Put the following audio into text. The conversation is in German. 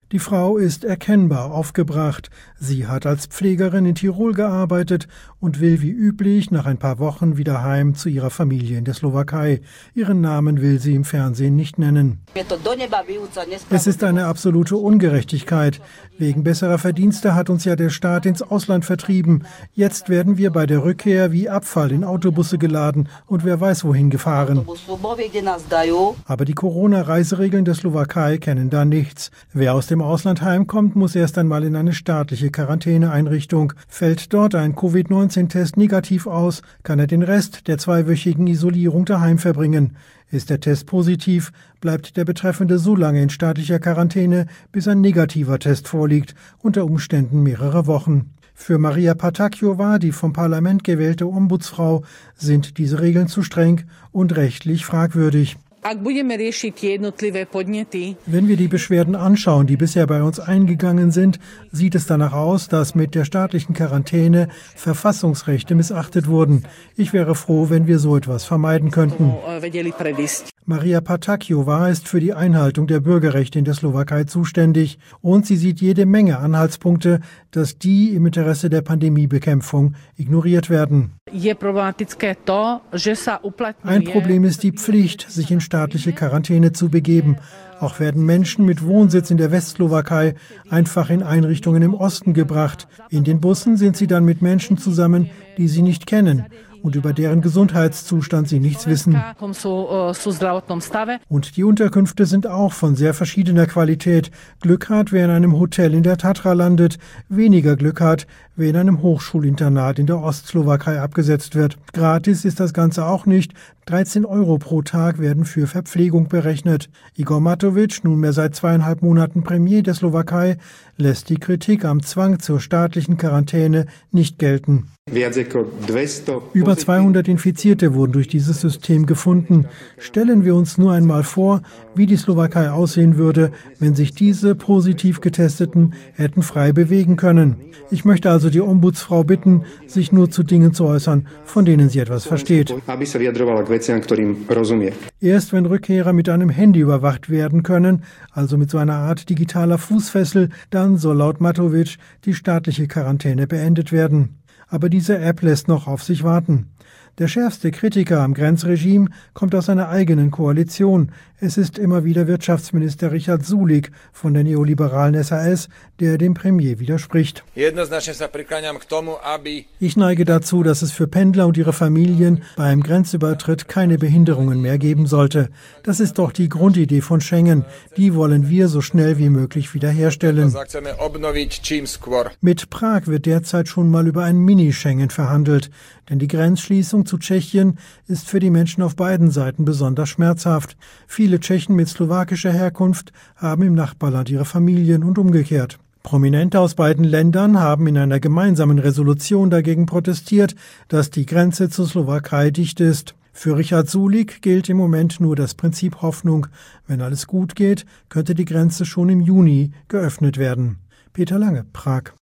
Die Frau ist erkennbar aufgebracht. Sie hat als Pflegerin in Tirol gearbeitet und will wie üblich nach ein paar Wochen wieder heim zu ihrer Familie in der Slowakei. Ihren Namen will sie im Fernsehen nicht nennen. Es ist eine absolute Ungerechtigkeit. Wegen besserer Verdienste hat uns ja der Staat ins Ausland vertrieben. Jetzt werden wir bei der Rückkehr wie Abfall in Autobusse geladen und wer weiß wohin gefahren. Aber die Corona-Reiseregeln der Slowakei kennen da nichts. Wer aus dem Ausland heimkommt, muss erst einmal in eine staatliche Quarantäneeinrichtung. Fällt dort ein Covid-19-Test negativ aus, kann er den Rest der 2-wöchigen Isolierung daheim verbringen. Ist der Test positiv, bleibt der Betreffende so lange in staatlicher Quarantäne, bis ein negativer Test vorliegt, unter Umständen mehrere Wochen. Für Maria Patakjová, die vom Parlament gewählte Ombudsfrau, sind diese Regeln zu streng und rechtlich fragwürdig. Wenn wir die Beschwerden anschauen, die bisher bei uns eingegangen sind, sieht es danach aus, dass mit der staatlichen Quarantäne Verfassungsrechte missachtet wurden. Ich wäre froh, wenn wir so etwas vermeiden könnten. Maria Patakjová ist für die Einhaltung der Bürgerrechte in der Slowakei zuständig und sie sieht jede Menge Anhaltspunkte, dass die im Interesse der Pandemiebekämpfung ignoriert werden. Ein Problem ist die Pflicht, sich in staatliche Quarantäne zu begeben. Auch werden Menschen mit Wohnsitz in der Westslowakei einfach in Einrichtungen im Osten gebracht. In den Bussen sind sie dann mit Menschen zusammen, die sie nicht kennen und über deren Gesundheitszustand sie nichts wissen. Und die Unterkünfte sind auch von sehr verschiedener Qualität. Glück hat, wer in einem Hotel in der Tatra landet, weniger Glück hat, wer in einem Hochschulinternat in der Ostslowakei abgesetzt wird. Gratis ist das Ganze auch nicht. 13 € pro Tag werden für Verpflegung berechnet. Igor Matovič, nunmehr seit 2,5 Monaten Premier der Slowakei, lässt die Kritik am Zwang zur staatlichen Quarantäne nicht gelten. Über 200 Infizierte wurden durch dieses System gefunden. Stellen wir uns nur einmal vor, wie die Slowakei aussehen würde, wenn sich diese positiv Getesteten hätten frei bewegen können. Ich möchte also die Ombudsfrau bitten, sich nur zu Dingen zu äußern, von denen sie etwas versteht. Erst wenn Rückkehrer mit einem Handy überwacht werden können, also mit so einer Art digitaler Fußfessel, dann soll laut Matovič die staatliche Quarantäne beendet werden. Aber diese App lässt noch auf sich warten. Der schärfste Kritiker am Grenzregime kommt aus einer eigenen Koalition. Es ist immer wieder Wirtschaftsminister Richard Sulík von der neoliberalen SAS, der dem Premier widerspricht. Ich neige dazu, dass es für Pendler und ihre Familien beim Grenzübertritt keine Behinderungen mehr geben sollte. Das ist doch die Grundidee von Schengen. Die wollen wir so schnell wie möglich wiederherstellen. Mit Prag wird derzeit schon mal über ein Mini-Schengen verhandelt, denn die Grenzschließung zu Tschechien ist für die Menschen auf beiden Seiten besonders schmerzhaft. Viele Tschechen mit slowakischer Herkunft haben im Nachbarland ihre Familien und umgekehrt. Prominente aus beiden Ländern haben in einer gemeinsamen Resolution dagegen protestiert, dass die Grenze zur Slowakei dicht ist. Für Richard Sulík gilt im Moment nur das Prinzip Hoffnung. Wenn alles gut geht, könnte die Grenze schon im Juni geöffnet werden. Peter Lange, Prag.